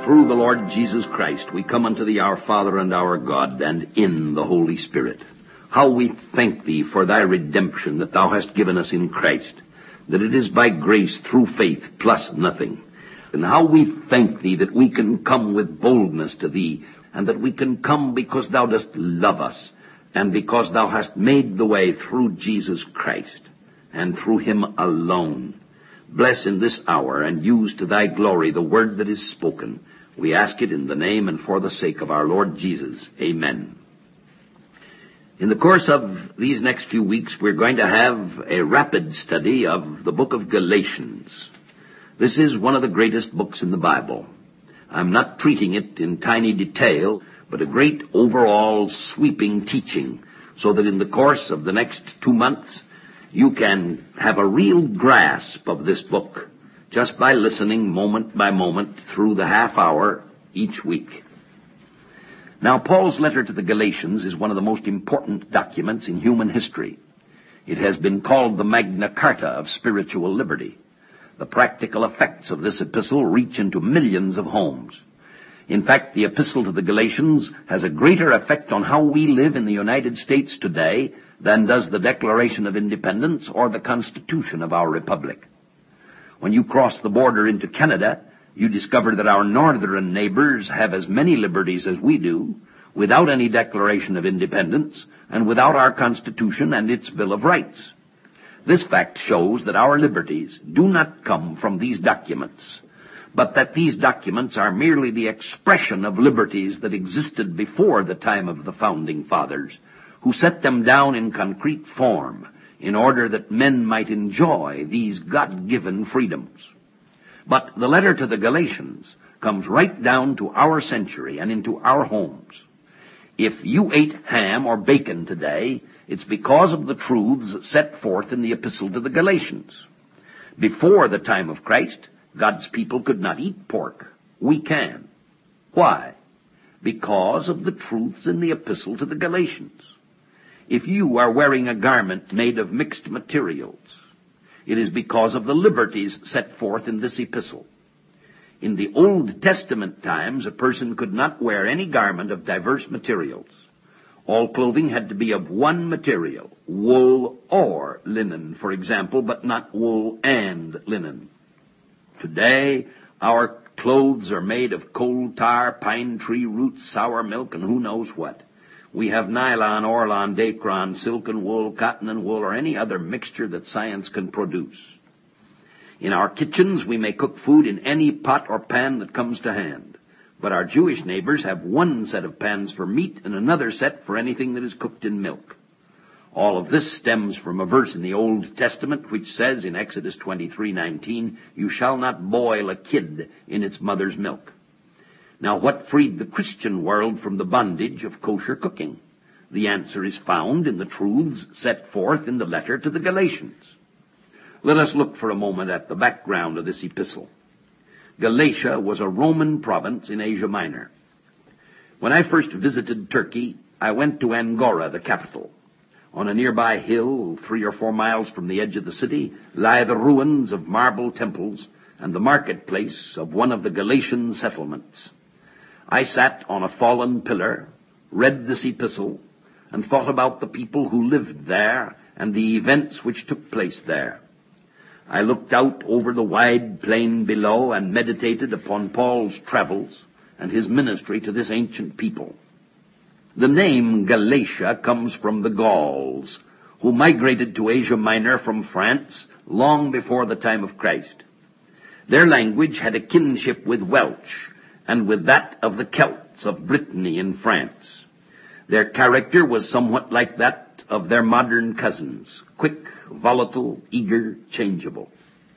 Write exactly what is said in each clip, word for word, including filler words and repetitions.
through the Lord Jesus Christ, we come unto thee, our Father and our God, and in the Holy Spirit. How we thank thee for thy redemption that thou hast given us in Christ, that it is by grace through faith plus nothing. And how we thank thee that we can come with boldness to thee, and that we can come because thou dost love us, and because thou hast made the way through Jesus Christ, and through him alone. Bless in this hour, and use to thy glory the word that is spoken. We ask it in the name and for the sake of our Lord Jesus. Amen. In the course of these next few weeks, we're going to have a rapid study of the book of Galatians. This is one of the greatest books in the Bible. I'm not treating it in tiny detail, but a great overall sweeping teaching, so that in the course of the next two months, you can have a real grasp of this book just by listening moment by moment through the half hour each week. Now, Paul's letter to the Galatians is one of the most important documents in human history. It has been called the Magna Carta of spiritual liberty. The practical effects of this epistle reach into millions of homes. In fact, the epistle to the Galatians has a greater effect on how we live in the United States today than does the Declaration of Independence or the Constitution of our Republic. When you cross the border into Canada, you discover that our northern neighbors have as many liberties as we do, without any Declaration of Independence, and without our Constitution and its Bill of Rights. This fact shows that our liberties do not come from these documents, but that these documents are merely the expression of liberties that existed before the time of the Founding Fathers, who set them down in concrete form in order that men might enjoy these God-given freedoms. But the letter to the Galatians comes right down to our century and into our homes. If you ate ham or bacon today, it's because of the truths set forth in the epistle to the Galatians. Before the time of Christ, God's people could not eat pork. We can. Why? Because of the truths in the epistle to the Galatians. If you are wearing a garment made of mixed materials, it is because of the liberties set forth in this epistle. In the Old Testament times, a person could not wear any garment of diverse materials. All clothing had to be of one material, wool or linen, for example, but not wool and linen. Today, our clothes are made of coal tar, pine tree roots, sour milk, and who knows what. We have nylon, orlon, dacron, silk and wool, cotton and wool, or any other mixture that science can produce. In our kitchens, we may cook food in any pot or pan that comes to hand. But our Jewish neighbors have one set of pans for meat and another set for anything that is cooked in milk. All of this stems from a verse in the Old Testament which says in Exodus twenty-three nineteen, "You shall not boil a kid in its mother's milk." Now, what freed the Christian world from the bondage of kosher cooking? The answer is found in the truths set forth in the letter to the Galatians. Let us look for a moment at the background of this epistle. Galatia was a Roman province in Asia Minor. When I first visited Turkey, I went to Angora, the capital. On a nearby hill, three or four miles from the edge of the city, lie the ruins of marble temples and the marketplace of one of the Galatian settlements. I sat on a fallen pillar, read this epistle, and thought about the people who lived there and the events which took place there. I looked out over the wide plain below and meditated upon Paul's travels and his ministry to this ancient people. The name Galatia comes from the Gauls, who migrated to Asia Minor from France long before the time of Christ. Their language had a kinship with Welsh and with that of the Celts of Brittany in France. Their character was somewhat like that of their modern cousins, quick, volatile, eager, changeable.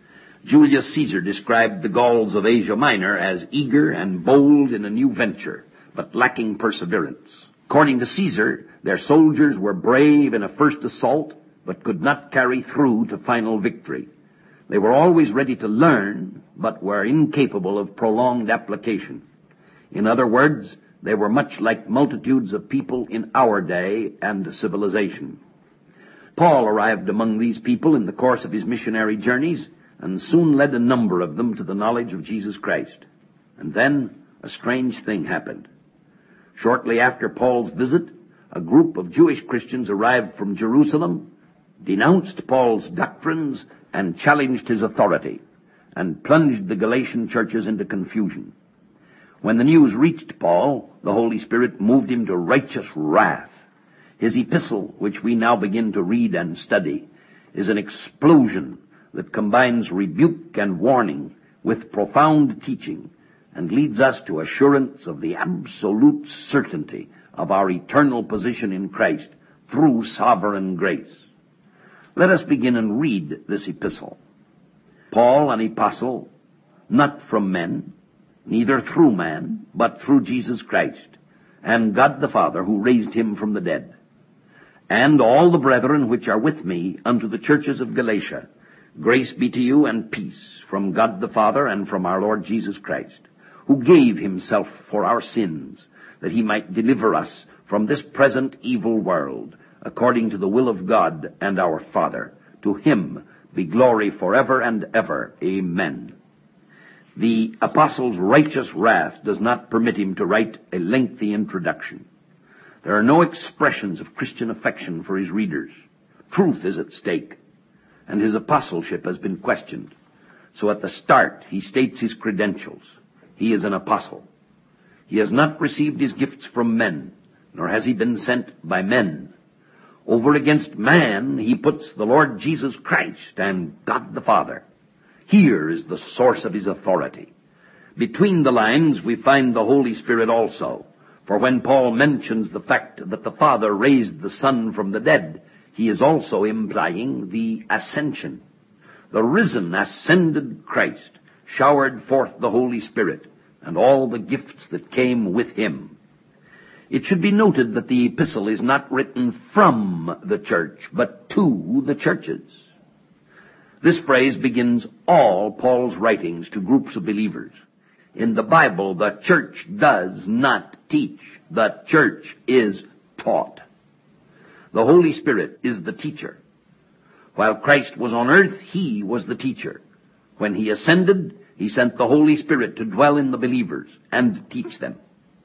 Julius Caesar described the Gauls of Asia Minor as eager and bold in a new venture, but lacking perseverance. According to Caesar, their soldiers were brave in a first assault, but could not carry through to final victory. They were always ready to learn, but were incapable of prolonged application. In other words, they were much like multitudes of people in our day and civilization. Paul arrived among these people in the course of his missionary journeys and soon led a number of them to the knowledge of Jesus Christ. And then, a strange thing happened. Shortly after Paul's visit, a group of Jewish Christians arrived from Jerusalem, denounced Paul's doctrines, and challenged his authority, and plunged the Galatian churches into confusion. When the news reached Paul, the Holy Spirit moved him to righteous wrath. His epistle, which we now begin to read and study, is an explosion that combines rebuke and warning with profound teaching, and leads us to assurance of the absolute certainty of our eternal position in Christ through sovereign grace. Let us begin and read this epistle. Paul, an apostle, not from men, neither through man, but through Jesus Christ, and God the Father, who raised him from the dead, and all the brethren which are with me unto the churches of Galatia, grace be to you and peace from God the Father and from our Lord Jesus Christ, who gave himself for our sins, that he might deliver us from this present evil world, according to the will of God and our Father. To him be glory forever and ever. Amen. The apostle's righteous wrath does not permit him to write a lengthy introduction. There are no expressions of Christian affection for his readers. Truth is at stake, and his apostleship has been questioned. So at the start, he states his credentials. He is an apostle. He has not received his gifts from men, nor has he been sent by men. Over against man, he puts the Lord Jesus Christ and God the Father. Here is the source of his authority. Between the lines, we find the Holy Spirit also. For when Paul mentions the fact that the Father raised the Son from the dead, he is also implying the ascension. The risen, ascended Christ showered forth the Holy Spirit and all the gifts that came with him. It should be noted that the epistle is not written from the church, but to the churches. This phrase begins all Paul's writings to groups of believers. In the Bible, the church does not teach. The church is taught. The Holy Spirit is the teacher. While Christ was on earth, he was the teacher. When he ascended, he sent the Holy Spirit to dwell in the believers and teach them.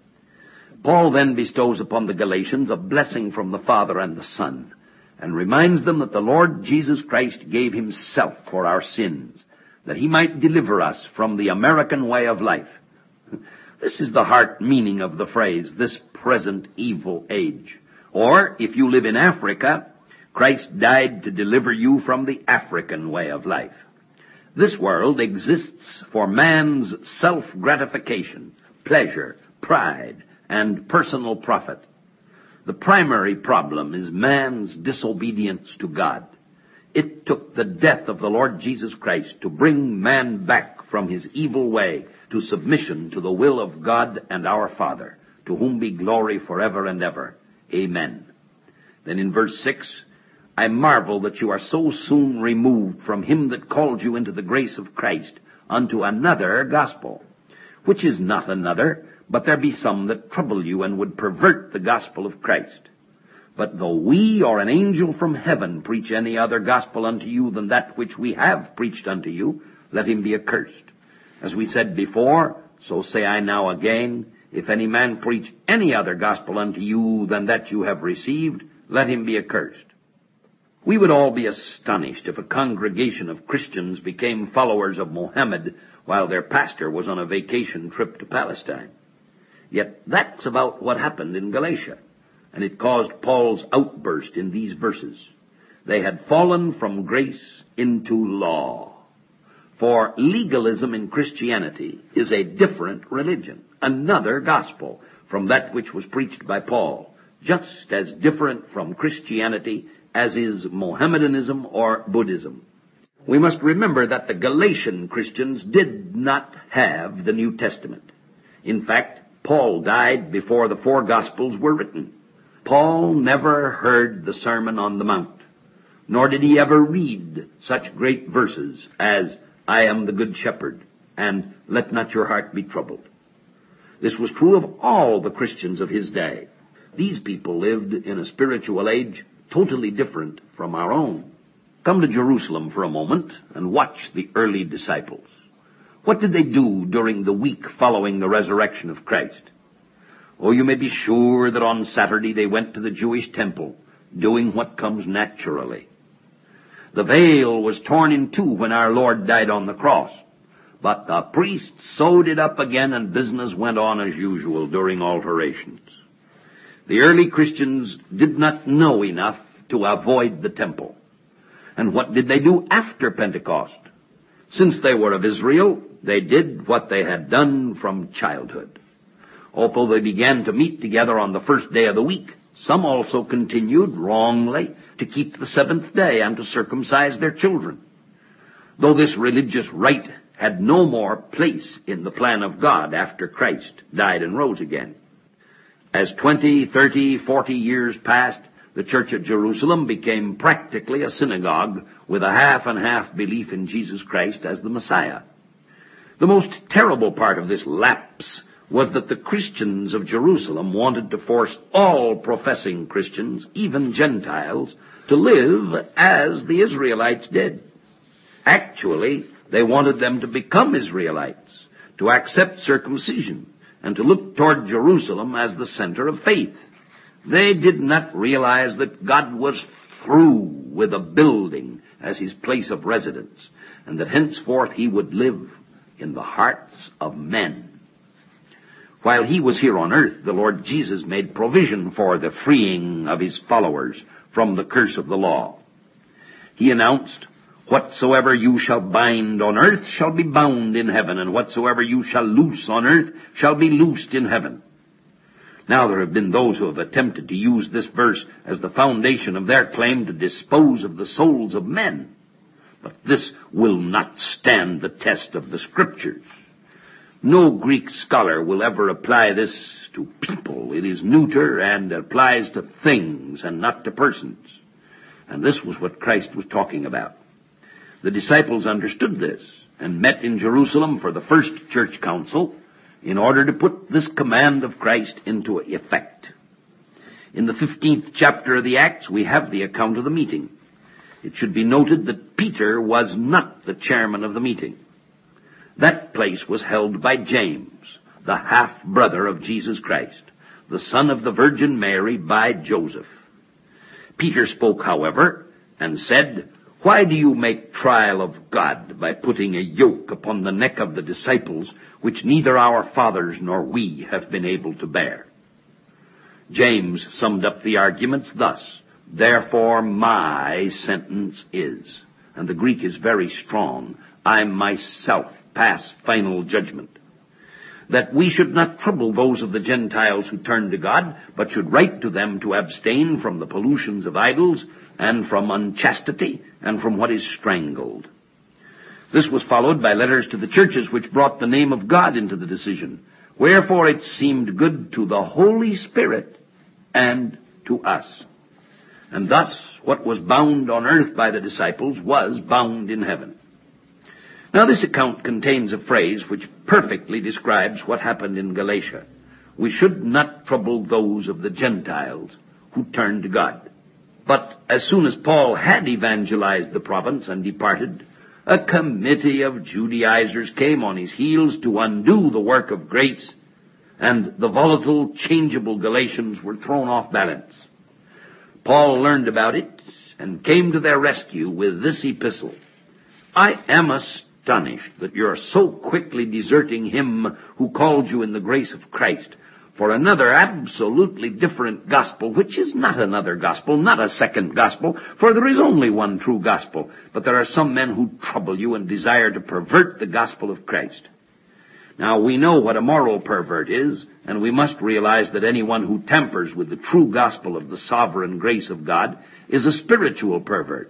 Paul then bestows upon the Galatians a blessing from the Father and the Son, and reminds them that the Lord Jesus Christ gave himself for our sins, that he might deliver us from the American way of life. This is the heart meaning of the phrase, this present evil age. Or, if you live in Africa, Christ died to deliver you from the African way of life. This world exists for man's self-gratification, pleasure, pride, and personal profit. The primary problem is man's disobedience to God. It took the death of the Lord Jesus Christ to bring man back from his evil way to submission to the will of God and our Father, to whom be glory forever and ever. Amen. Then in verse six, I marvel that you are so soon removed from him that called you into the grace of Christ unto another gospel, which is not another, but there be some that trouble you and would pervert the gospel of Christ. But though we or an angel from heaven preach any other gospel unto you than that which we have preached unto you, let him be accursed. As we said before, so say I now again, if any man preach any other gospel unto you than that you have received, let him be accursed. We would all be astonished if a congregation of Christians became followers of Mohammed while their pastor was on a vacation trip to Palestine. Yet that's about what happened in Galatia, and it caused Paul's outburst in these verses. They had fallen from grace into law. For legalism in Christianity is a different religion, another gospel from that which was preached by Paul, just as different from Christianity as is Mohammedanism or Buddhism. We must remember that the Galatian Christians did not have the New Testament. In fact, Paul died before the four Gospels were written. Paul never heard the Sermon on the Mount, nor did he ever read such great verses as, I am the good shepherd, and let not your heart be troubled. This was true of all the Christians of his day. These people lived in a spiritual age totally different from our own. Come to Jerusalem for a moment and watch the early disciples. What did they do during the week following the resurrection of Christ? Oh, you may be sure that on Saturday they went to the Jewish temple, doing what comes naturally. The veil was torn in two when our Lord died on the cross, but the priests sewed it up again and business went on as usual during alterations. The early Christians did not know enough to avoid the temple. And what did they do after Pentecost? Since they were of Israel, they did what they had done from childhood. Although they began to meet together on the first day of the week, some also continued wrongly to keep the seventh day and to circumcise their children. Though this religious rite had no more place in the plan of God after Christ died and rose again. As twenty, thirty, forty years passed, the church at Jerusalem became practically a synagogue with a half and half belief in Jesus Christ as the Messiah. The most terrible part of this lapse was that the Christians of Jerusalem wanted to force all professing Christians, even Gentiles, to live as the Israelites did. Actually, they wanted them to become Israelites, to accept circumcision, and to look toward Jerusalem as the center of faith. They did not realize that God was through with a building as his place of residence, and that henceforth he would live in the hearts of men. While he was here on earth, the Lord Jesus made provision for the freeing of his followers from the curse of the law. He announced, "Whatsoever you shall bind on earth shall be bound in heaven, and whatsoever you shall loose on earth shall be loosed in heaven." Now there have been those who have attempted to use this verse as the foundation of their claim to dispose of the souls of men. But this will not stand the test of the Scriptures. No Greek scholar will ever apply this to people. It is neuter and applies to things and not to persons. And this was what Christ was talking about. The disciples understood this and met in Jerusalem for the first church council in order to put this command of Christ into effect. In the fifteenth chapter of the Acts, we have the account of the meeting. It should be noted that Peter was not the chairman of the meeting. That place was held by James, the half-brother of Jesus Christ, the son of the Virgin Mary by Joseph. Peter spoke, however, and said, "Why do you make trial of God by putting a yoke upon the neck of the disciples, which neither our fathers nor we have been able to bear?" James summed up the arguments thus, "Therefore my sentence is," and the Greek is very strong, "I myself pass final judgment," that we should not trouble those of the Gentiles who turn to God, but should write to them to abstain from the pollutions of idols, and from unchastity, and from what is strangled. This was followed by letters to the churches which brought the name of God into the decision. Wherefore it seemed good to the Holy Spirit and to us. And thus what was bound on earth by the disciples was bound in heaven. Now this account contains a phrase which perfectly describes what happened in Galatia. We should not trouble those of the Gentiles who turn to God. But as soon as Paul had evangelized the province and departed, a committee of Judaizers came on his heels to undo the work of grace, and the volatile, changeable Galatians were thrown off balance. Paul learned about it and came to their rescue with this epistle. "I am astonished that you are so quickly deserting him who called you in the grace of Christ for another absolutely different gospel, which is not another gospel, not a second gospel, for there is only one true gospel. But there are some men who trouble you and desire to pervert the gospel of Christ." Now we know what a moral pervert is, and we must realize that anyone who tampers with the true gospel of the sovereign grace of God is a spiritual pervert.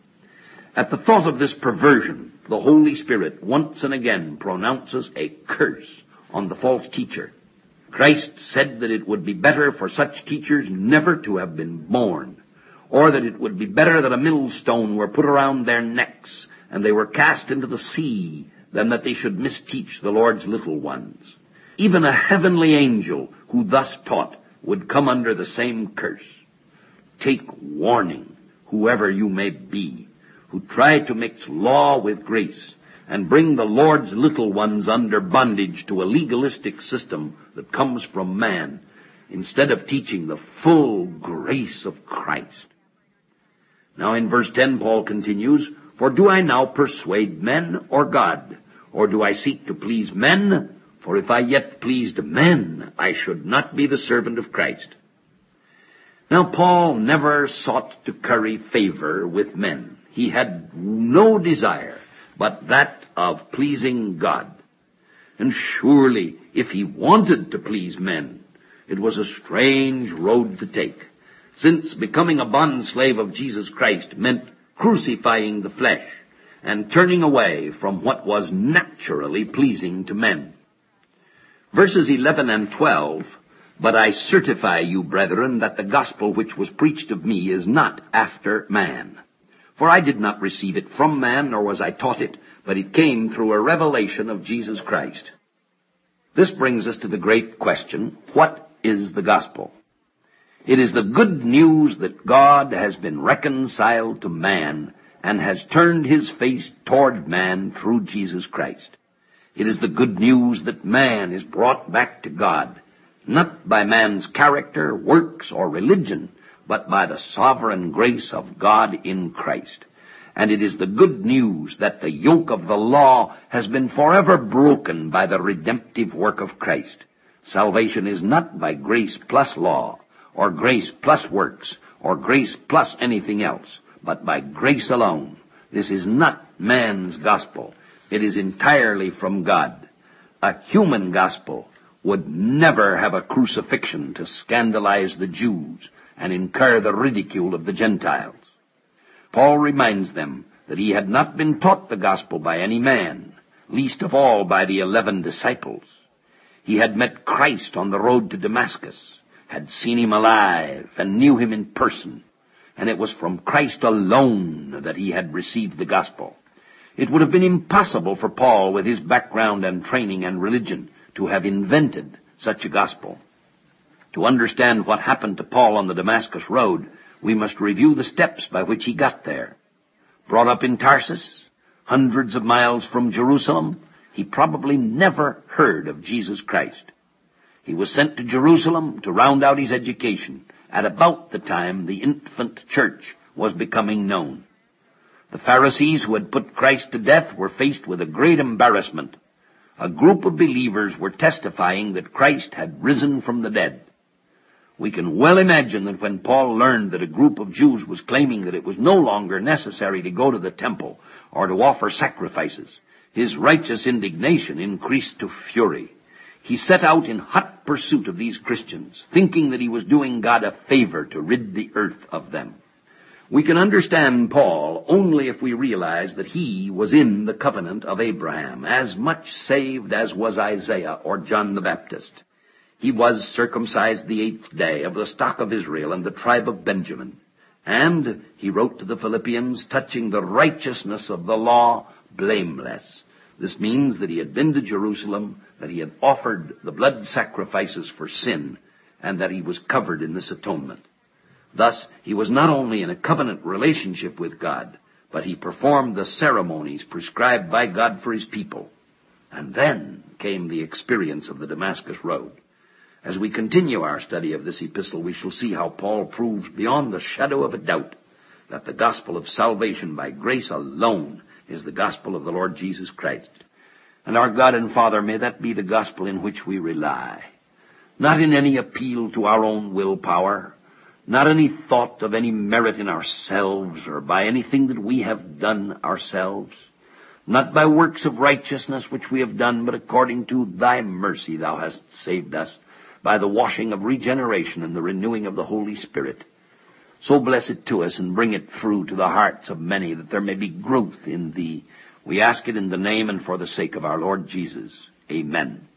At the thought of this perversion, the Holy Spirit once and again pronounces a curse on the false teacher. Christ said that it would be better for such teachers never to have been born, or that it would be better that a millstone were put around their necks and they were cast into the sea than that they should misteach the Lord's little ones. Even a heavenly angel who thus taught would come under the same curse. Take warning, whoever you may be, who try to mix law with grace, and bring the Lord's little ones under bondage to a legalistic system that comes from man, instead of teaching the full grace of Christ. Now in verse ten, Paul continues, "For do I now persuade men or God? Or do I seek to please men? For if I yet pleased men, I should not be the servant of Christ." Now Paul never sought to curry favor with men. He had no desire but that of pleasing God. And surely, if he wanted to please men, it was a strange road to take, since becoming a bondslave of Jesus Christ meant crucifying the flesh and turning away from what was naturally pleasing to men. Verses eleven and twelve, "But I certify you, brethren, that the gospel which was preached of me is not after man. For I did not receive it from man, nor was I taught it, but it came through a revelation of Jesus Christ." This brings us to the great question, what is the gospel? It is the good news that God has been reconciled to man and has turned his face toward man through Jesus Christ. It is the good news that man is brought back to God, not by man's character, works, or religion, but by the sovereign grace of God in Christ. And it is the good news that the yoke of the law has been forever broken by the redemptive work of Christ. Salvation is not by grace plus law, or grace plus works, or grace plus anything else, but by grace alone. This is not man's gospel. It is entirely from God. A human gospel would never have a crucifixion to scandalize the Jews and incur the ridicule of the Gentiles. Paul reminds them that he had not been taught the gospel by any man, least of all by the eleven disciples. He had met Christ on the road to Damascus, had seen him alive, and knew him in person, and it was from Christ alone that he had received the gospel. It would have been impossible for Paul, with his background and training and religion, to have invented such a gospel. To understand what happened to Paul on the Damascus road, we must review the steps by which he got there. Brought up in Tarsus, hundreds of miles from Jerusalem, he probably never heard of Jesus Christ. He was sent to Jerusalem to round out his education at about the time the infant church was becoming known. The Pharisees who had put Christ to death were faced with a great embarrassment. A group of believers were testifying that Christ had risen from the dead. We can well imagine that when Paul learned that a group of Jews was claiming that it was no longer necessary to go to the temple or to offer sacrifices, his righteous indignation increased to fury. He set out in hot pursuit of these Christians, thinking that he was doing God a favor to rid the earth of them. We can understand Paul only if we realize that he was in the covenant of Abraham, as much saved as was Isaiah or John the Baptist. He was circumcised the eighth day, of the stock of Israel and the tribe of Benjamin. And he wrote to the Philippians, touching the righteousness of the law, blameless. This means that he had been to Jerusalem, that he had offered the blood sacrifices for sin, and that he was covered in this atonement. Thus, he was not only in a covenant relationship with God, but he performed the ceremonies prescribed by God for his people. And then came the experience of the Damascus road. As we continue our study of this epistle, we shall see how Paul proves beyond the shadow of a doubt that the gospel of salvation by grace alone is the gospel of the Lord Jesus Christ. And our God and Father, may that be the gospel in which we rely. Not in any appeal to our own willpower, not any thought of any merit in ourselves or by anything that we have done ourselves, not by works of righteousness which we have done, but according to thy mercy thou hast saved us, by the washing of regeneration and the renewing of the Holy Spirit. So bless it to us and bring it through to the hearts of many, that there may be growth in thee. We ask it in the name and for the sake of our Lord Jesus. Amen.